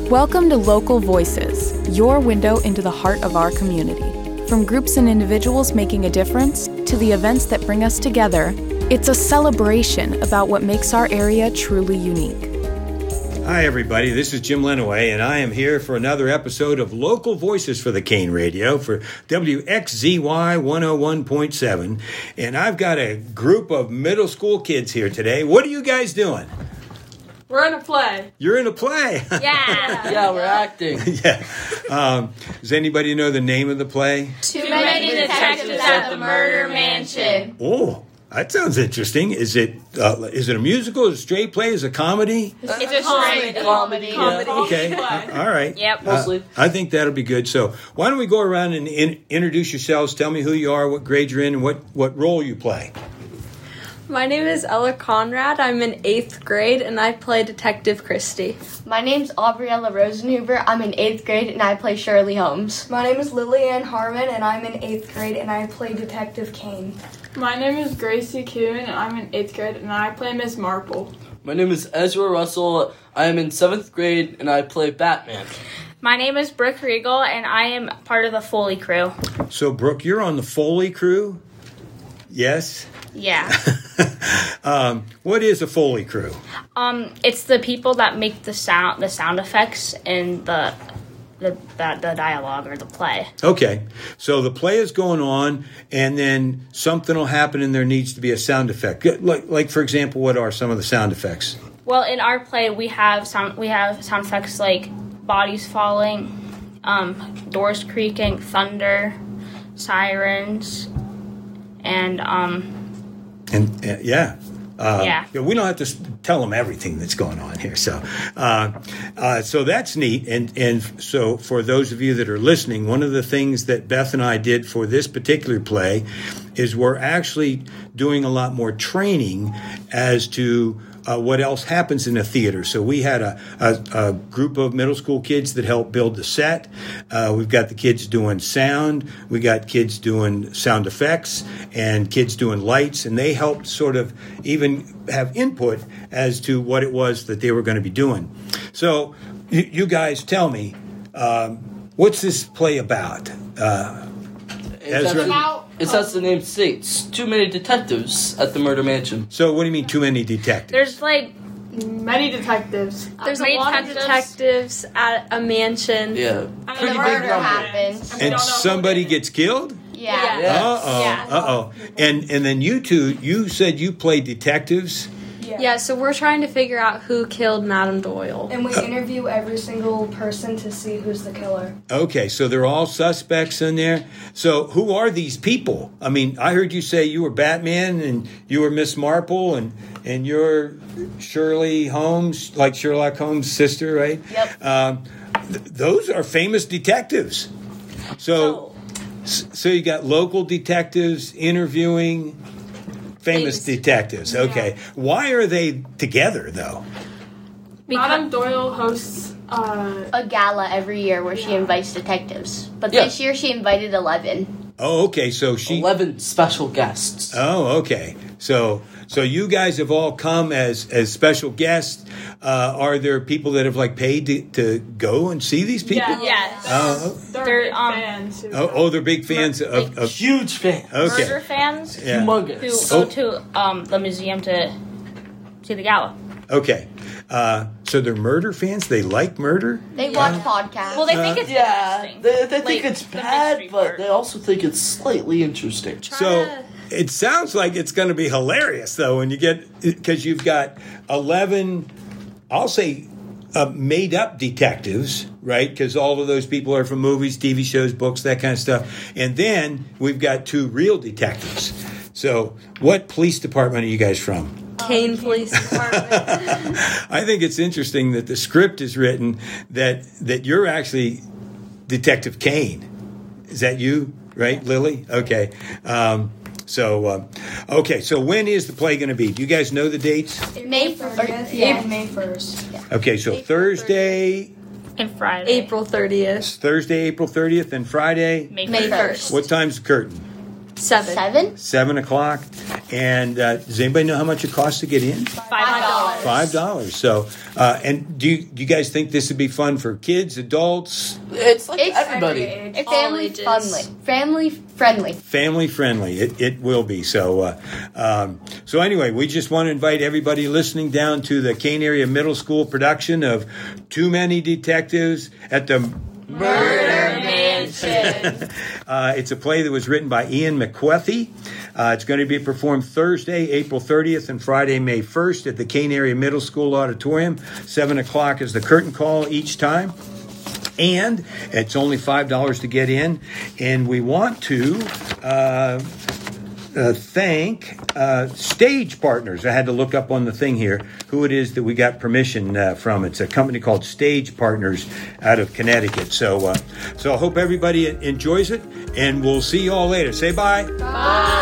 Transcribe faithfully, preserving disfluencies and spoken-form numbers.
Welcome to Local Voices, your window into the heart of our community. From groups and individuals making a difference to the events that bring us together, it's a celebration about what makes our area truly unique. Hi, everybody. This is Jim Lenaway, and I am here for another episode of Local Voices for the Kane Radio for W X Z Y one oh one point seven. And I've got a group of middle school kids here today. What are you guys doing? We're in a play. You're in a play. Yeah. Yeah, we're acting. Yeah. Um, does anybody know the name of the play? Too many detectives at the murder mansion. Oh, that sounds interesting. Is it uh, is it a musical? Is it a straight play? Is it a comedy? It's a straight Comedy. comedy. Yeah. Okay. Uh, all right. Yep. Mostly. Uh, I think that'll be good. So why don't we go around and in, introduce yourselves? Tell me who you are, what grade you're in, and what, what role you play. My name is Ella Conrad. I'm in eighth grade, and I play Detective Christie. My name's Aubriella Rosenhuber. I'm in eighth grade, and I play Shirley Holmes. My name is Lillian Harmon, and I'm in eighth grade, and I play Detective Kane. My name is Gracie Kuhn, and I'm in eighth grade, and I play Miss Marple. My name is Ezra Russell. I am in seventh grade, and I play Batman. My name is Brooke Regal, and I am part of the Foley crew. So, Brooke, you're on the Foley crew? Yes? Yeah. um, what is a Foley crew? Um, it's the people that make the sound, the sound effects, and the the the, the dialogue or the play. Okay. So the play is going on, and then something will happen, and there needs to be a sound effect. Like, like for example, what are some of the sound effects? Well, in our play, we have sound we have sound effects like bodies falling, um, doors creaking, thunder, sirens, and um. And uh, yeah. Uh, Yeah. We don't have to s- tell them everything that's going on here. So, uh, uh, so that's neat. And, and so for those of you that are listening, one of the things that Beth and I did for this particular play is we're actually doing a lot more training as to Uh, what else happens in a theater. So we had a, a, a group of middle school kids that helped build the set. Uh, we've got the kids doing sound. We got kids doing sound effects and kids doing lights. And they helped sort of even have input as to what it was that they were going to be doing. So you, you guys tell me, um, what's this play about? Uh, It's Ezra? as, it's as the name states. Too many detectives at the murder mansion. So what do you mean too many detectives? There's like Many detectives. There's Many a lot detectives. of detectives at a mansion. Yeah. The Pretty big murder number. happens. And we and don't know somebody who did it. gets killed? Yeah. Yeah. Uh-oh, Yeah. uh-oh. And and then you two, you said you played detectives. Yeah, so we're trying to figure out who killed Madame Doyle. And we interview every single person to see who's the killer. Okay, so they're all suspects in there. So who are these people? I mean, I heard you say you were Batman and you were Miss Marple and, and you're Shirley Holmes, like Sherlock Holmes' sister, right? Yep. Um, th- those are famous detectives. So, so, so you got local detectives interviewing famous Famous. detectives. Okay. Why are they together, though? Madame Doyle hosts uh, A gala every year where she invites detectives. But Yeah. this year she invited eleven. Oh, okay. So she. Eleven special guests. Oh, okay. So, so you guys have all come as as special guests. Uh, are there people that have like paid to, to go and see these people? yeah, Yes. Oh, they're, They're, big um, fans. who- oh, oh, they're big fans of. of Huge fan. okay. murder fans Yeah. who Humongous. go Oh. to um, the museum to see the gala. Okay. Uh, so they're murder fans. They like murder. They watch podcasts. Well, they think it's Yeah, interesting. they, they think Like, it's the bad, mystery but part. they also think it's slightly interesting. So it sounds like it's going to be hilarious, though, when you get because you've got eleven. I'll say. Uh, made up detectives, right? Because all of those people are from movies, T V shows, books, that kind of stuff. And then we've got two real detectives. So, what police department are you guys from? Kane Police Department. I think it's interesting that the script is written that that you're actually Detective Kane. Is that you, right, Lily? Okay. Um, so, uh, okay. So, when is the play going to be? Do you guys know the dates? May thirtieth yeah. and May first. Okay. So Thursday, And Friday. April thirtieth. Thursday, April thirtieth, and Friday. May May first. first. What time's the curtain? Seven. Seven? Seven o'clock. And uh, does anybody know how much it costs to get in? Five dollars. dollars. Five dollars. So, uh, and do you, do you guys think this would be fun for kids, adults, It's like It's everybody. It's All family ages. friendly. Family friendly. family friendly? It it will be. So, uh, um, so anyway, we just want to invite everybody listening down to the Kane Area Middle School production of Too Many Detectives at the Murder Mansion. Uh, it's a play that was written by Ian McQuethy. Uh, it's going to be performed Thursday, April thirtieth, and Friday, May first at the Kane Area Middle School Auditorium. seven o'clock is the curtain call each time. And it's only five dollars to get in. And we want to uh, uh, thank uh, Stage Partners. I had to look up on the thing here who it is that we got permission uh, from. It's a company called Stage Partners out of Connecticut. So, uh, so I hope everybody enjoys it, and we'll see you all later. Say bye. Bye.